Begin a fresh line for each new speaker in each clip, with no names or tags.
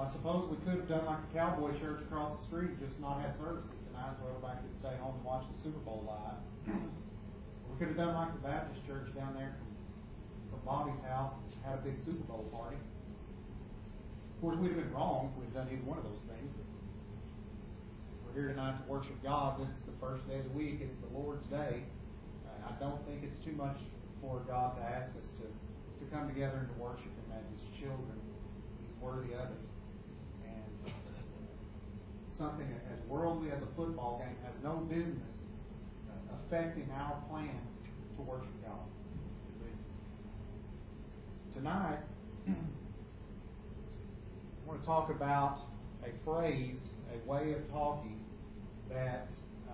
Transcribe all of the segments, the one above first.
Well, I suppose we could have done like a cowboy church across the street and just not have services tonight so everybody could stay home and watch the Super Bowl live. We could have done like the Baptist church down there from Bobby's house and had a big Super Bowl party. Of course, we'd have been wrong if we'd done either one of those things. But we're here tonight to worship God. This is the first day of the week. It's the Lord's Day. I don't think it's too much for God to ask us to come together and to worship Him as His children. He's worthy of it. And something as worldly as a football game has no business affecting our plans to worship God. Tonight, I want to talk about a phrase, a way of talking that,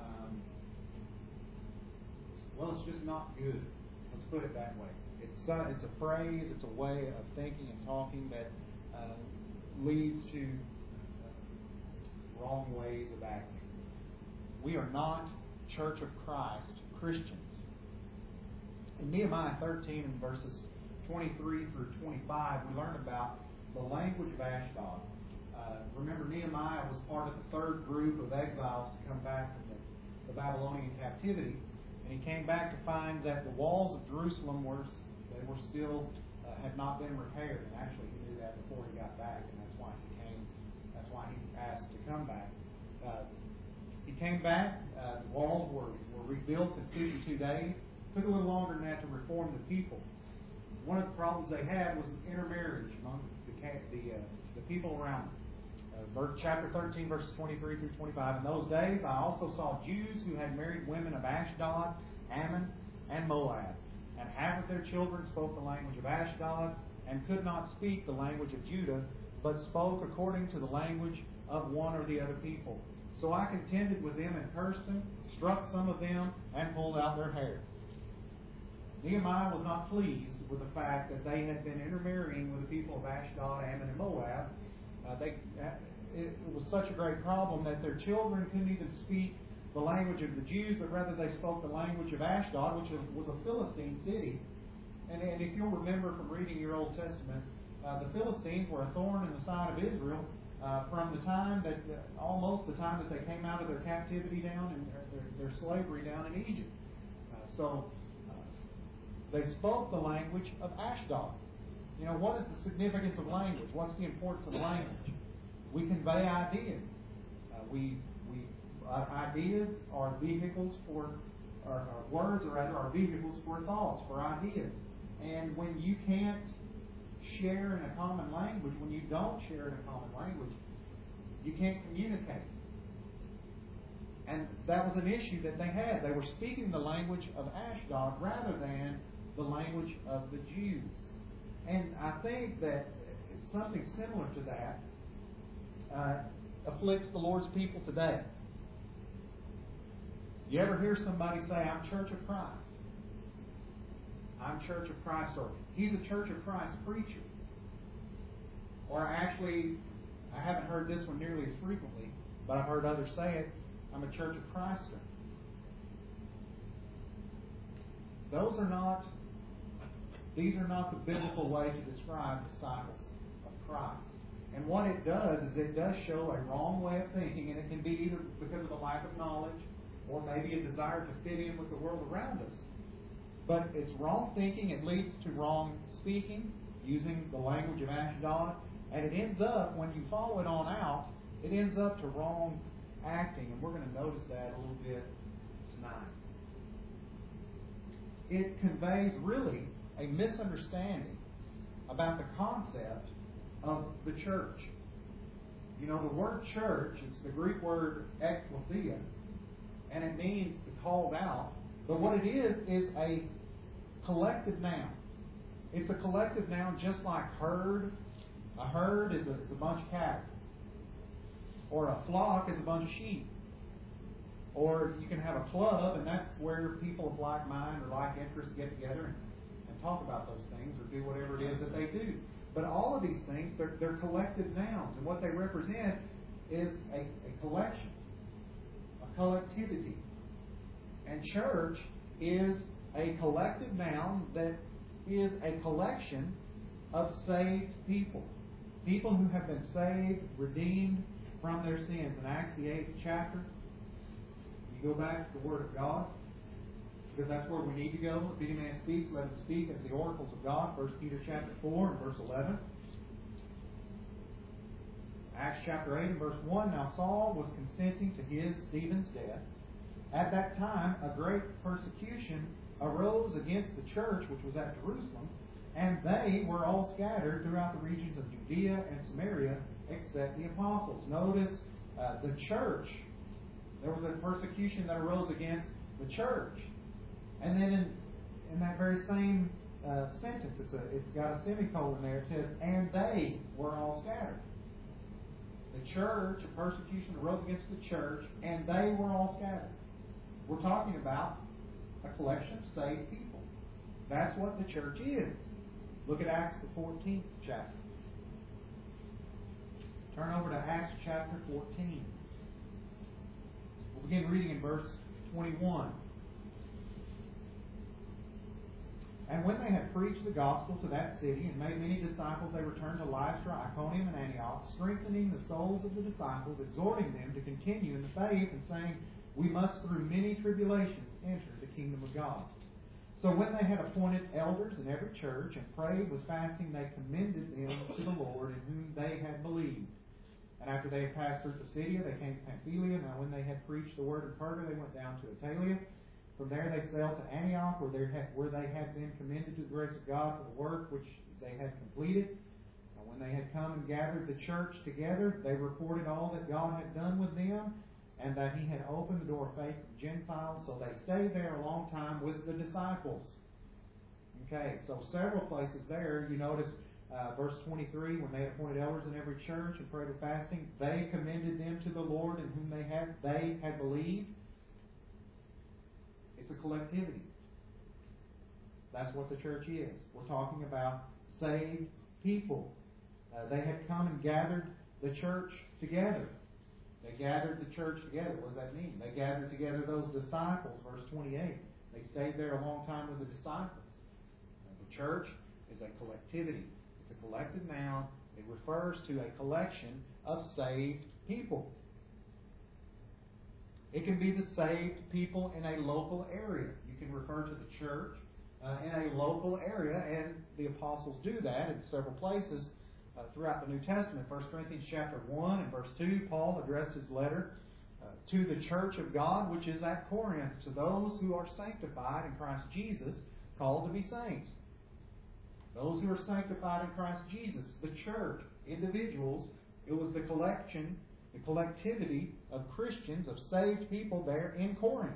it's just not good. Let's put it that way. It's a phrase, it's a way of thinking and talking that leads to wrong ways of acting. We are not Church of Christ Christians. In Nehemiah 13 and verses 23 through 25, we learn about the language of Ashdod. Remember, Nehemiah was part of the third group of exiles to come back from the Babylonian captivity. And he came back to find that the walls of Jerusalem were still had not been repaired. And actually, he knew that before he got back, and that's why he came. That's why he asked to come back. He came back. The walls were rebuilt in 52 days. It took a little longer than that to reform the people. One of the problems they had was intermarriage among the people around them. Chapter 13, verses 23 through 25. In those days, I also saw Jews who had married women of Ashdod, Ammon, and Moab. And half of their children spoke the language of Ashdod and could not speak the language of Judah, but spoke according to the language of one or the other people. So I contended with them and cursed them, struck some of them, and pulled out their hair. Nehemiah was not pleased with the fact that they had been intermarrying with the people of Ashdod, Ammon, and Moab. It was such a great problem that their children couldn't even speak the language of the Jews, but rather they spoke the language of Ashdod, which was a Philistine city. And if you'll remember from reading your Old Testament, the Philistines were a thorn in the side of Israel from the time that, almost the time that they came out of their captivity down and their slavery down in Egypt. They spoke the language of Ashdod. You know, what is the significance of language? What's the importance of language? We convey ideas. Ideas are vehicles for, or words are vehicles for thoughts, for ideas. And when you can't share in a common language, when you don't share in a common language, you can't communicate. And that was an issue that they had. They were speaking the language of Ashdod rather than the language of the Jews. And I think that something similar to that afflicts the Lord's people today. You ever hear somebody say, I'm Church of Christ? I'm Church of Christ, or he's a Church of Christ preacher. Or actually, I haven't heard this one nearly as frequently, but I've heard others say it, I'm a Church of Christer. These are not the biblical way to describe disciples of Christ. And what it does is it does show a wrong way of thinking, and it can be either because of a lack of knowledge or maybe a desire to fit in with the world around us. But it's wrong thinking. It leads to wrong speaking, using the language of Ashdod, and it ends up, when you follow it on out, it ends up to wrong acting, and we're going to notice that a little bit tonight. It conveys really a misunderstanding about the concept of the church. You know, the word church, it's the Greek word ekklesia, and it means the called out. But what it is a collective noun. It's a collective noun just like herd. A herd is a bunch of cattle. Or a flock is a bunch of sheep. Or you can have a club, and that's where people of like mind or like interests get together and talk about those things or do whatever it is that they do. But all of these things, they're collective nouns. And what they represent is a collection, a collectivity. And church is a collective noun that is a collection of saved people. People who have been saved, redeemed from their sins. In Acts the 8th chapter, you go back to the Word of God, because that's where we need to go. If any man speaks, let him speak as the oracles of God. 1 Peter chapter 4 and verse 11. Acts chapter 8 and verse 1. Now Saul was consenting to his, Stephen's, death. At that time, a great persecution arose against the church which was at Jerusalem, and they were all scattered throughout the regions of Judea and Samaria, except the apostles. Notice the church. There was a persecution that arose against the church. And then in that very same sentence, it's got a semicolon there. It says, and they were all scattered. The church, a persecution arose against the church, and they were all scattered. We're talking about a collection of saved people. That's what the church is. Look at Acts the 14th chapter. Turn over to Acts chapter 14. We'll begin reading in verse 21. And when they had preached the gospel to that city and made many disciples, they returned to Lystra, Iconium, and Antioch, strengthening the souls of the disciples, exhorting them to continue in the faith, and saying, we must through many tribulations enter the kingdom of God. So when they had appointed elders in every church and prayed with fasting, they commended them to the Lord in whom they had believed. And after they had passed through Pisidia, they came to Pamphylia. Now when they had preached the word in Perga, they went down to Attalia. From there they sailed to Antioch, where they had been commended to the grace of God for the work which they had completed. And when they had come and gathered the church together, they reported all that God had done with them, and that He had opened the door of faith to the Gentiles. So they stayed there a long time with the disciples. Okay, so several places there, you notice verse 23, when they had appointed elders in every church and prayed with fasting, they commended them to the Lord in whom they had believed. It's a collectivity. That's what the church is. We're talking about saved people. They had come and gathered the church together. They gathered the church together. What does that mean? They gathered together those disciples, verse 28. They stayed there a long time with the disciples. The church is a collectivity. It's a collective noun. It refers to a collection of saved people. It can be the saved people in a local area. You can refer to the church in a local area, and the apostles do that in several places throughout the New Testament. 1 Corinthians chapter 1 and verse 2, Paul addressed his letter to the church of God, which is at Corinth, to those who are sanctified in Christ Jesus, called to be saints. Those who are sanctified in Christ Jesus, the church, individuals, it was the collection, the collectivity of Christians, of saved people there in Corinth.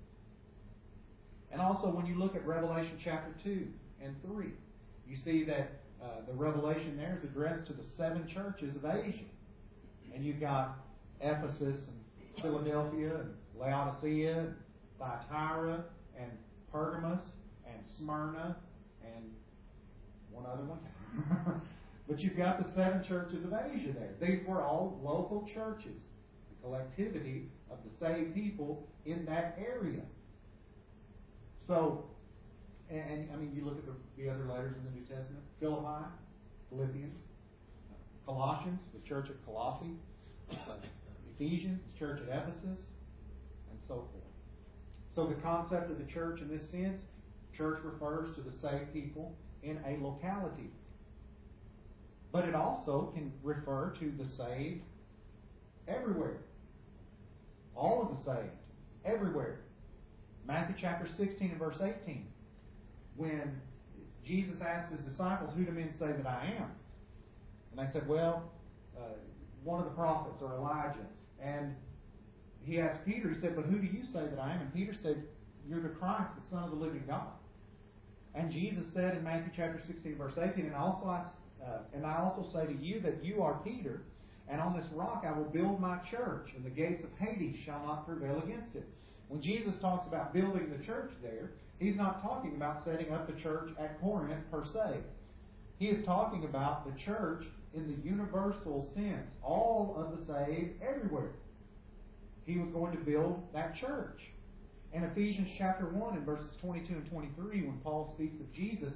And also when you look at Revelation chapter 2 and 3, you see that the revelation there is addressed to the 7 churches of Asia. And you've got Ephesus and Philadelphia and Laodicea and Thyatira and Pergamos and Smyrna and one other one. But you've got the 7 churches of Asia there. These were all local churches, the collectivity of the saved people in that area. So, and I mean, you look at the other letters in the New Testament: Philippi, Philippians, Colossians, the church at Colossae, Ephesians, the church at Ephesus, and so forth. So the concept of the church in this sense, church refers to the saved people in a locality. But it also can refer to the saved everywhere. All of the saved, everywhere. Matthew chapter 16 and verse 18. When Jesus asked His disciples, who do men say that I am? And they said, well, one of the prophets, or Elijah. And He asked Peter, He said, but who do you say that I am? And Peter said, you're the Christ, the Son of the living God. And Jesus said in Matthew chapter 16 verse 18, and I also say to you that you are Peter, and on this rock I will build my church, and the gates of Hades shall not prevail against it. When Jesus talks about building the church there, He's not talking about setting up the church at Corinth per se. He is talking about the church in the universal sense, all of the saved everywhere. He was going to build that church. In Ephesians chapter 1 and verses 22 and 23, when Paul speaks of Jesus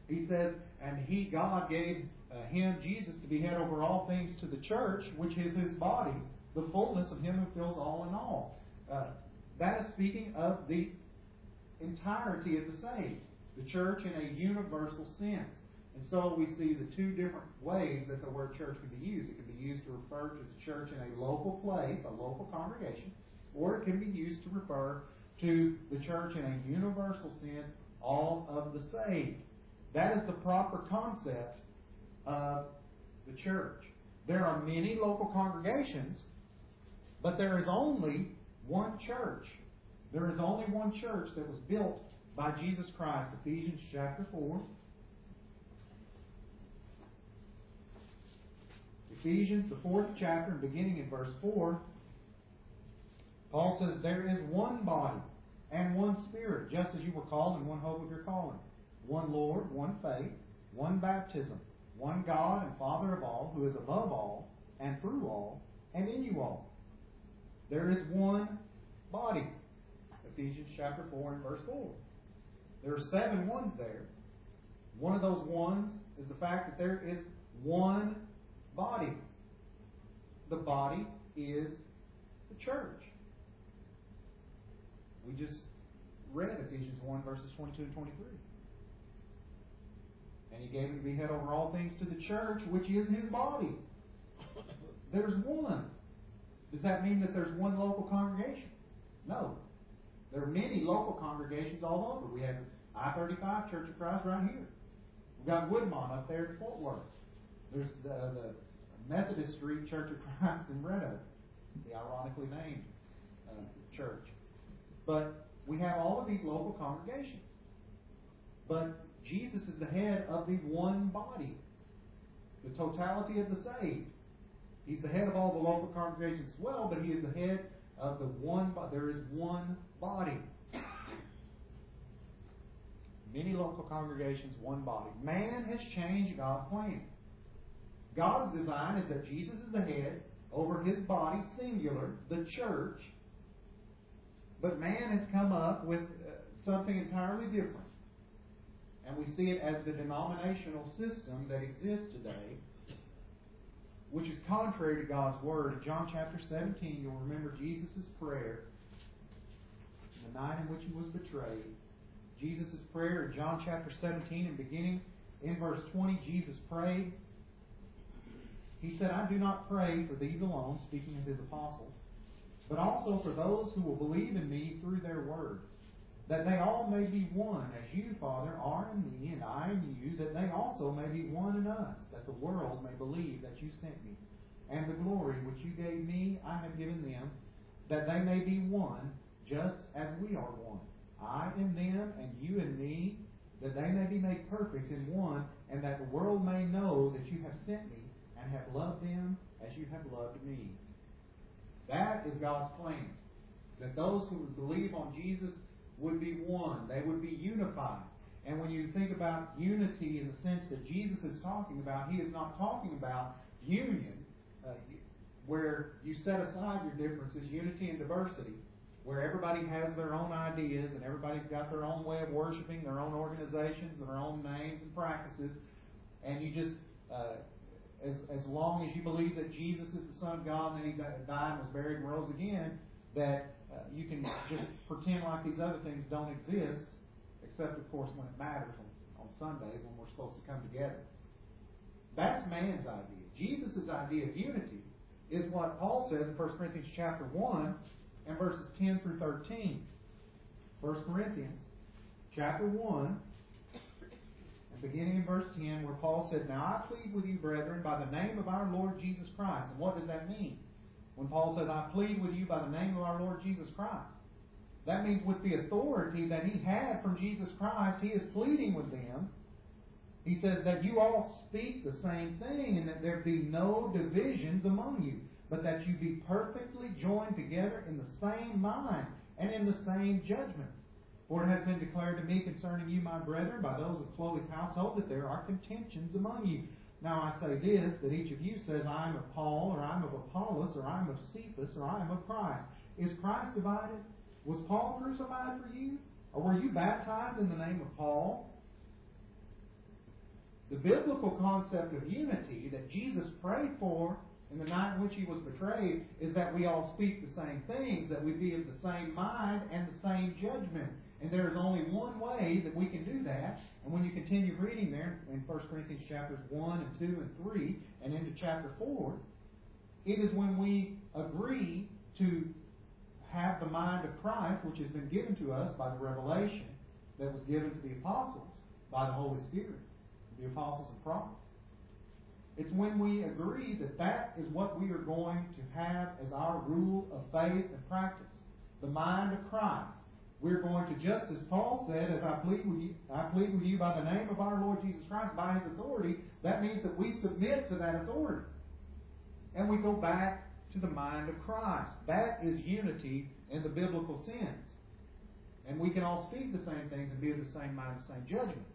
He says, and God gave Him, Jesus, to be head over all things to the church, which is His body, the fullness of Him who fills all in all. That is speaking of the entirety of the saved, the church in a universal sense. And so we see the two different ways that the word church can be used. It can be used to refer to the church in a local place, a local congregation, or it can be used to refer to the church in a universal sense, all of the saved. That is the proper concept of the church. There are many local congregations, but there is only one church. There is only one church that was built by Jesus Christ. Ephesians chapter 4. Ephesians, the 4th chapter, and beginning in verse 4, Paul says, there is one body and one Spirit, just as you were called in one hope of your calling. One Lord, one faith, one baptism, one God and Father of all, who is above all, and through all, and in you all. There is one body. Ephesians chapter 4 and verse 4. There are 7 ones there. One of those ones is the fact that there is one body. The body is the church. We just read Ephesians 1 verses 22 and 23. And He gave Him to be head over all things to the church, which is His body. There's one. Does that mean that there's one local congregation? No. There are many local congregations all over. We have I-35 Church of Christ right here. We've got Woodmont up there in Fort Worth. There's the Methodist Street Church of Christ in Red Oak, the ironically named church. But we have all of these local congregations. But Jesus is the head of the one body, the totality of the saved. He's the head of all the local congregations as well, but He is the head of the one body. There is one body. Many local congregations, one body. Man has changed God's plan. God's design is that Jesus is the head over His body, singular, the church. But man has come up with something entirely different. And we see it as the denominational system that exists today, which is contrary to God's Word. In John chapter 17, you'll remember Jesus' prayer, the night in which He was betrayed. Jesus' prayer in John chapter 17 and beginning in verse 20, Jesus prayed. He said, I do not pray for these alone, speaking of His apostles, but also for those who will believe in Me through their word, that they all may be one, as You, Father, are in Me, and I in You, that they also may be one in us, that the world may believe that You sent Me. And the glory which You gave Me, I have given them, that they may be one, just as We are one. I in them, and You in Me, that they may be made perfect in one, and that the world may know that You have sent Me, and have loved them as You have loved Me. That is God's plan. That those who would believe on Jesus would be one. They would be unified. And when you think about unity in the sense that Jesus is talking about, He is not talking about union, where you set aside your differences, unity and diversity, where everybody has their own ideas and everybody's got their own way of worshiping, their own organizations, their own names and practices, and you just, as long as you believe that Jesus is the Son of God and that He died and was buried and rose again, that you can just pretend like these other things don't exist, except, of course, when it matters on Sundays when we're supposed to come together. That's man's idea. Jesus' idea of unity is what Paul says in 1 Corinthians chapter 1 and verses 10 through 13. 1 Corinthians chapter 1 and beginning in verse 10, where Paul said, Now I plead with you, brethren, by the name of our Lord Jesus Christ. And what does that mean? When Paul says, I plead with you by the name of our Lord Jesus Christ. That means with the authority that he had from Jesus Christ, he is pleading with them. He says that you all speak the same thing, and that there be no divisions among you, but that you be perfectly joined together in the same mind and in the same judgment. For it has been declared to me concerning you, my brethren, by those of Chloe's household, that there are contentions among you. Now I say this, that each of you says, I am of Paul, or I am of Apollos, or I am of Cephas, or I am of Christ. Is Christ divided? Was Paul crucified for you? Or were you baptized in the name of Paul? The biblical concept of unity that Jesus prayed for in the night in which He was betrayed is that we all speak the same things, that we be of the same mind and the same judgment. And there is only one way that we can do that. And when you continue reading there in 1 Corinthians chapters 1 and 2 and 3 and into chapter 4, it is when we agree to have the mind of Christ, which has been given to us by the revelation that was given to the apostles by the Holy Spirit, the apostles and prophets. It's when we agree that that is what we are going to have as our rule of faith and practice. The mind of Christ. We're going to, just as Paul said, as I plead with you by the name of our Lord Jesus Christ, by His authority, that means that we submit to that authority. And we go back to the mind of Christ. That is unity in the biblical sense. And we can all speak the same things and be of the same mind, the same judgment.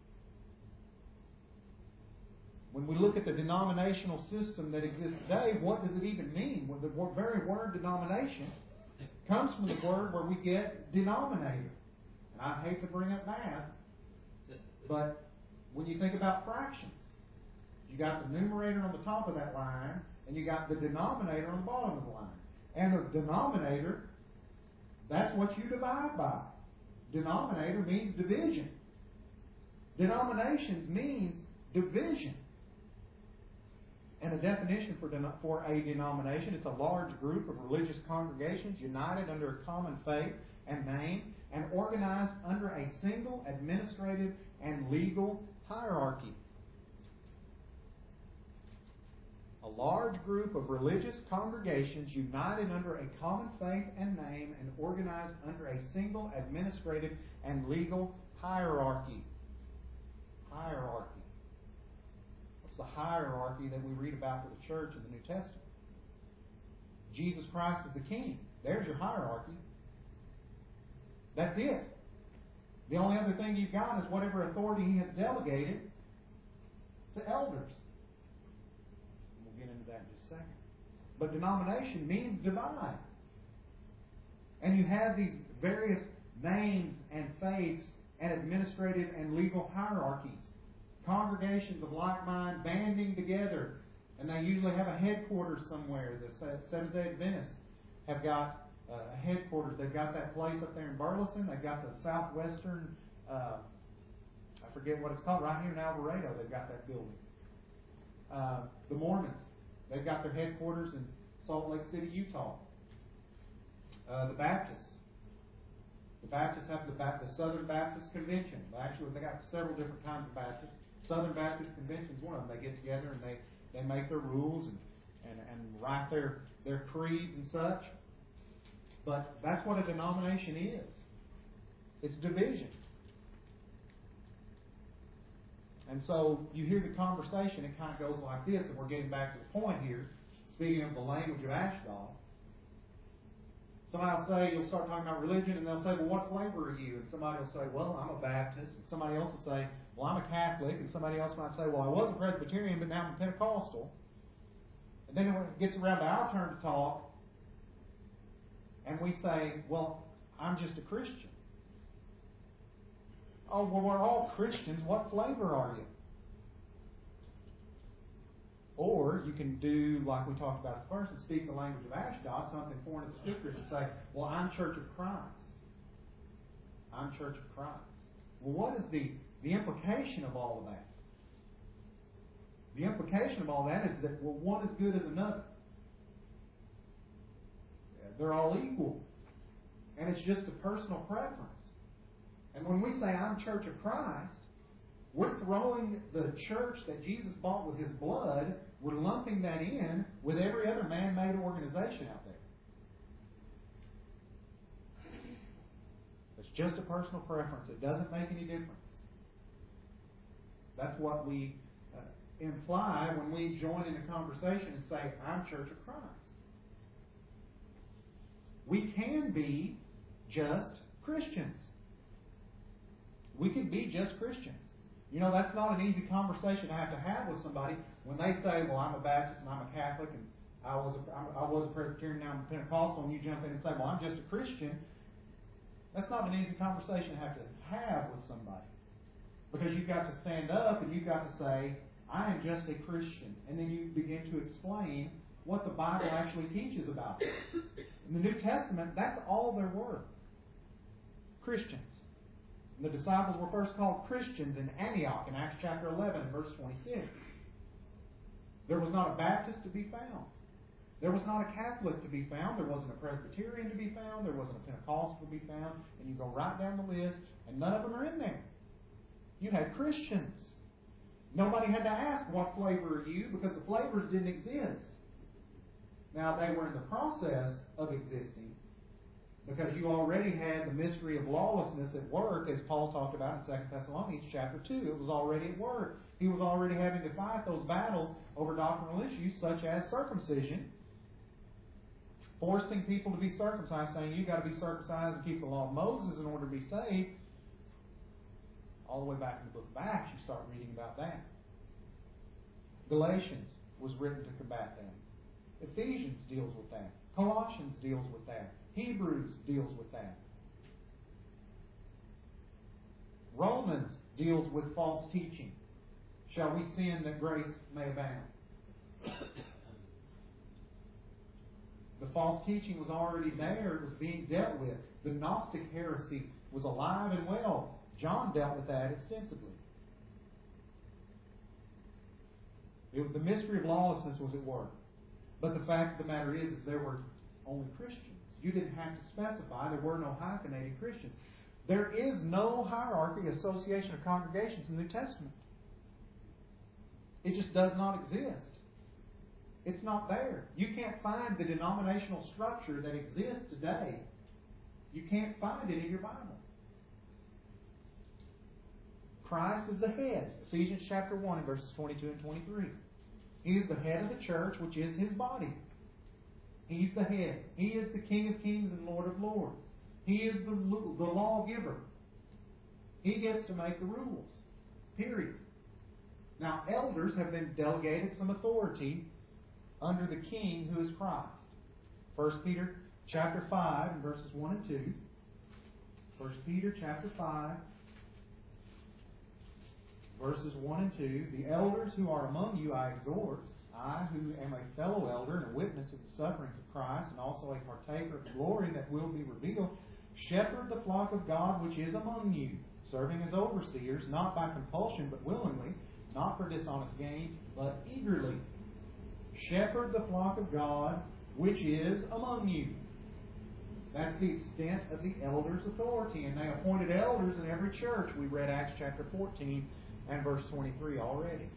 When we look at the denominational system that exists today, what does it even mean? Well, the very word denomination comes from the word where we get denominator. And I hate to bring up math, but when you think about fractions, you got the numerator on the top of that line, and you got the denominator on the bottom of the line. And the denominator, that's what you divide by. Denominator means division. Denominations means division. And a definition for a denomination, it's a large group of religious congregations united under a common faith and name and organized under a single administrative and legal hierarchy. A large group of religious congregations united under a common faith and name and organized under a single administrative and legal hierarchy. Hierarchy. What's the hierarchy that we read about for the church in the New Testament? Jesus Christ is the King. There's your hierarchy. That's it. The only other thing you've got is whatever authority He has delegated to elders. Get into that in just a second. But denomination means divide. And you have these various names and faiths and administrative and legal hierarchies. Congregations of like mind banding together. And they usually have a headquarters somewhere. The Seventh-day Adventists have got a headquarters. They've got that place up there in Burleson. They've got the Southwestern, I forget what it's called, right here in Alvarado. They've got that building. The Mormons, they've got their headquarters in Salt Lake City, Utah. The Baptists have the Southern Baptist Convention. Actually, they got several different kinds of Baptists. Southern Baptist Convention is one of them. They get together and they make their rules and write their creeds and such. But that's what a denomination is. It's division. And so you hear the conversation, it kind of goes like this, and we're getting back to the point here, speaking of the language of Ashdod. Somebody will say, you'll start talking about religion, and they'll say, well, what flavor are you? And somebody will say, well, I'm a Baptist. And somebody else will say, well, I'm a Catholic. And somebody else might say, well, I was a Presbyterian, but now I'm a Pentecostal. And then when it gets around to our turn to talk, and we say, well, I'm just a Christian. Oh, well, we're all Christians. What flavor are you? Or you can do, like we talked about at first, and speak the language of Ashdod, something foreign to the Scriptures, and say, well, I'm Church of Christ. I'm Church of Christ. Well, what is the implication of all of that? The implication of all that is that, well, one is good as another. They're all equal. And it's just a personal preference. And when we say, I'm Church of Christ, we're throwing the church that Jesus bought with His blood, we're lumping that in with every other man-made organization out there. It's just a personal preference. It doesn't make any difference. That's what we imply when we join in a conversation and say, I'm Church of Christ. We can be just Christians. We can be just Christians. You know, that's not an easy conversation to have with somebody when they say, well, I'm a Baptist and I'm a Catholic and I was a Presbyterian, now I'm a Pentecostal, and you jump in and say, well, I'm just a Christian. That's not an easy conversation to have with somebody. Because you've got to stand up and you've got to say, I am just a Christian. And then you begin to explain what the Bible actually teaches about it. In the New Testament, that's all there were. Christians. And the disciples were first called Christians in Antioch in Acts chapter 11 and verse 26. There was not a Baptist to be found. There was not a Catholic to be found. There wasn't a Presbyterian to be found. There wasn't a Pentecostal to be found. And you go right down the list, and none of them are in there. You had Christians. Nobody had to ask, what flavor are you? Because the flavors didn't exist. Now, they were in the process of existing because you already had the mystery of lawlessness at work, as Paul talked about in 2 Thessalonians chapter 2. It was already at work. He was already having to fight those battles over doctrinal issues such as circumcision, forcing people to be circumcised, saying you've got to be circumcised and keep the law of Moses in order to be saved. All the way back in the book of Acts, you start reading about that. Galatians was written to combat that. Ephesians deals with that. Colossians deals with that. Hebrews deals with that. Romans deals with false teaching. Shall we sin that grace may abound? The false teaching was already there. It was being dealt with. The Gnostic heresy was alive and well. John dealt with that extensively. The mystery of lawlessness was at work. But the fact of the matter is there were only Christians. You didn't have to specify. There were no hyphenated Christians. There is no hierarchy, association, or congregations in the New Testament. It just does not exist. It's not there. You can't find the denominational structure that exists today. You can't find it in your Bible. Christ is the head. Ephesians chapter 1 and verses 22 and 23. He is the head of the church, which is His body. He's the head. He is the King of kings and Lord of lords. He is the lawgiver. He gets to make the rules. Period. Now, elders have been delegated some authority under the King who is Christ. 1 Peter chapter 5 and verses 1 and 2. 1 Peter chapter 5 verses 1 and 2, the elders who are among you I exhort, I who am a fellow elder and a witness of the sufferings of Christ, and also a partaker of the glory that will be revealed, shepherd the flock of God which is among you, serving as overseers, not by compulsion but willingly, not for dishonest gain, but eagerly. Shepherd the flock of God which is among you. That's the extent of the elders' authority. And they appointed elders in every church. We read Acts chapter 14 and verse 23 already.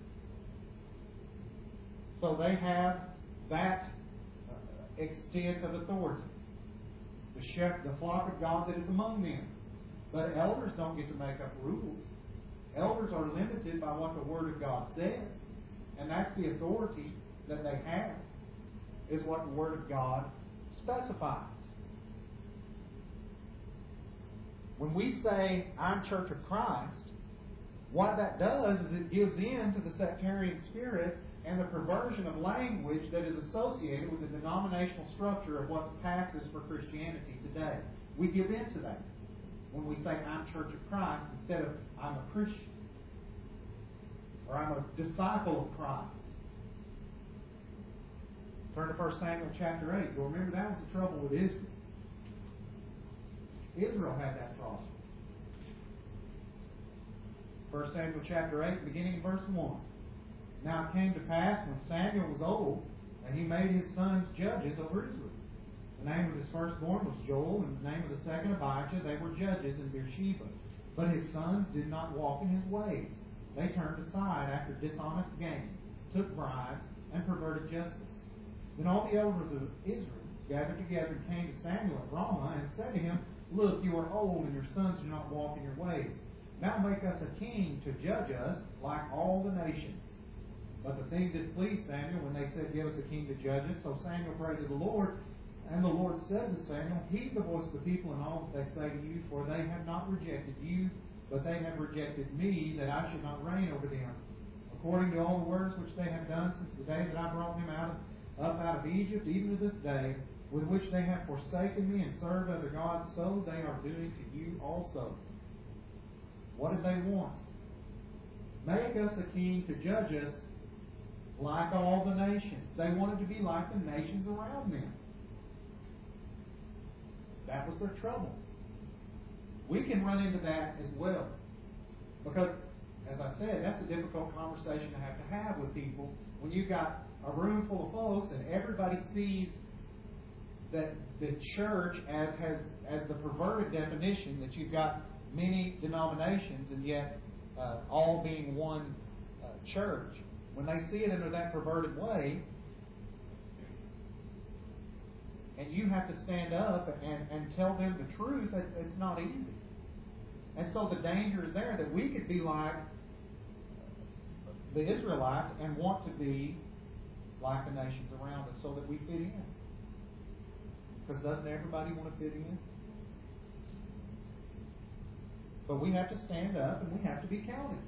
So they have that extent of authority. The flock of God that is among them. But elders don't get to make up rules. Elders are limited by what the Word of God says. And that's the authority that they have, is what the Word of God specifies. When we say, I'm Church of Christ, what that does is it gives in to the sectarian spirit and the perversion of language that is associated with the denominational structure of what passes for Christianity today. We give in to that when we say, I'm Church of Christ, instead of, I'm a Christian. Or I'm a disciple of Christ. Turn to 1 Samuel chapter 8. You'll remember that was the trouble with Israel. Israel had that problem. 1 Samuel chapter 8, beginning in verse 1. Now it came to pass when Samuel was old, that he made his sons judges over Israel. The name of his firstborn was Joel, and the name of the second Abijah. They were judges in Beersheba. But his sons did not walk in his ways. They turned aside after dishonest gain, took bribes, and perverted justice. Then all the elders of Israel gathered together and came to Samuel at Ramah and said to him, Look, you are old, and your sons do not walk in your ways. Now make us a king to judge us like all the nations. But the thing displeased Samuel when they said, Give us a king to judge us. So Samuel prayed to the Lord, and the Lord said to Samuel, Heed the voice of the people in all that they say to you, for they have not rejected you, but they have rejected me, that I should not reign over them. According to all the words which they have done since the day that I brought them up out of Egypt, even to this day, with which they have forsaken me and served other gods, so they are doing to you also. What did they want? Make us a king to judge us like all the nations. They wanted to be like the nations around them. That was their trouble. We can run into that as well. Because, as I said, that's a difficult conversation to have with people when you've got a room full of folks and everybody sees that the church as the perverted definition, that you've got many denominations and yet all being one church. When they see it under that perverted way, and you have to stand up and tell them the truth, it's not easy. And so the danger is there that we could be like the Israelites and want to be like the nations around us so that we fit in. Because doesn't everybody want to fit in? But we have to stand up and we have to be counted.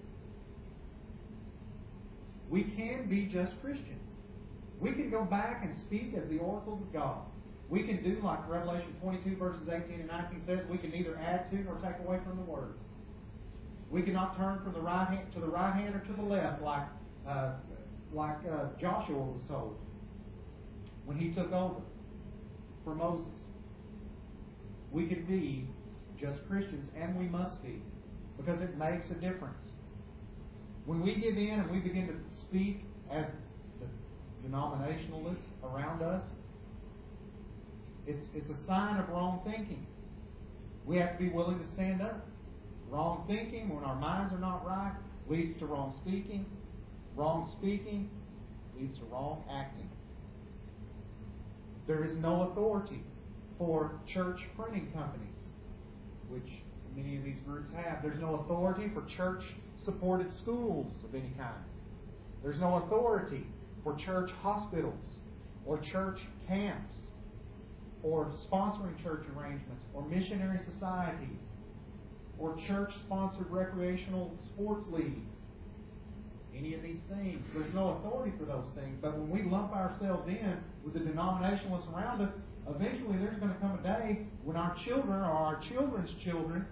We can be just Christians. We can go back and speak as the oracles of God. We can do like Revelation 22 verses 18 and 19 says, we can neither add to nor take away from the Word. We cannot turn from the right hand to the right hand or to the left like Joshua was told when he took over for Moses. We can be just Christians, and we must be, because it makes a difference. When we give in and we begin to speak as the denominationalists around us, it's a sign of wrong thinking. We have to be willing to stand up. Wrong thinking, when our minds are not right, leads to wrong speaking. Wrong speaking leads to wrong acting. There is no authority for church printing companies, which many of these groups have. There's no authority for church-supported schools of any kind. There's no authority for church hospitals or church camps or sponsoring church arrangements or missionary societies or church-sponsored recreational sports leagues. Any of these things. There's no authority for those things. But when we lump ourselves in with the denominationalists around us, eventually there's going to come a day when our children or our children's children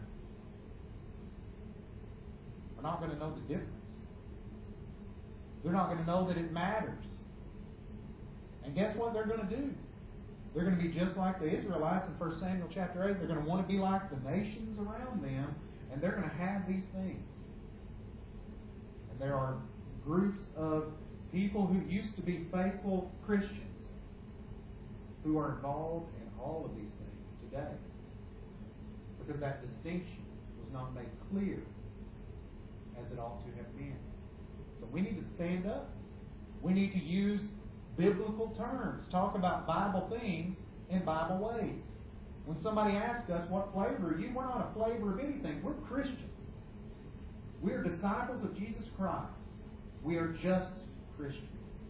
are not going to know the difference. They're not going to know that it matters. And guess what they're going to do? They're going to be just like the Israelites in 1 Samuel chapter 8. They're going to want to be like the nations around them, and they're going to have these things. And there are groups of people who used to be faithful Christians who are involved in all of these things today, because that distinction was not made clear as it ought to have been. So we need to stand up. We need to use biblical terms. Talk about Bible things in Bible ways. When somebody asks us, what flavor are you? We're not a flavor of anything. We're Christians. We are disciples of Jesus Christ. We are just Christians.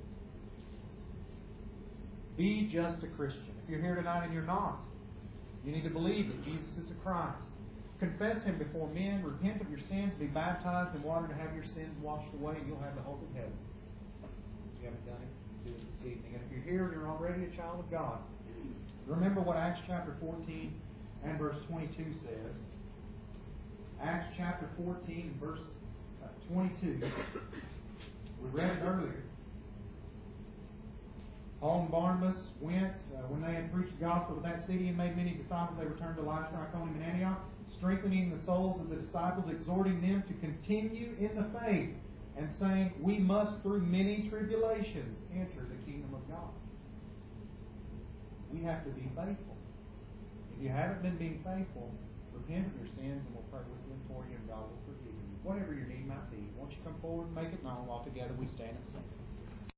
Be just a Christian. If you're here tonight and you're not, you need to believe that Jesus is the Christ. Confess Him before men, repent of your sins, be baptized in water to have your sins washed away, and you'll have the hope of heaven. If you haven't done it, do it this evening. And if you're here and you're already a child of God, remember what Acts chapter 14 and verse 22 says. Acts chapter 14 and verse 22. We read it earlier. Paul and Barnabas went, when they had preached the gospel to that city and made many disciples, they returned to Lystra, Iconium, and Antioch, strengthening the souls of the disciples, exhorting them to continue in the faith, and saying, we must through many tribulations enter the kingdom of God. We have to be faithful. If you haven't been being faithful, repent of your sins and we'll pray with them for you and God will forgive you. Whatever your need might be, won't you come forward and make it known while together we stand and sing.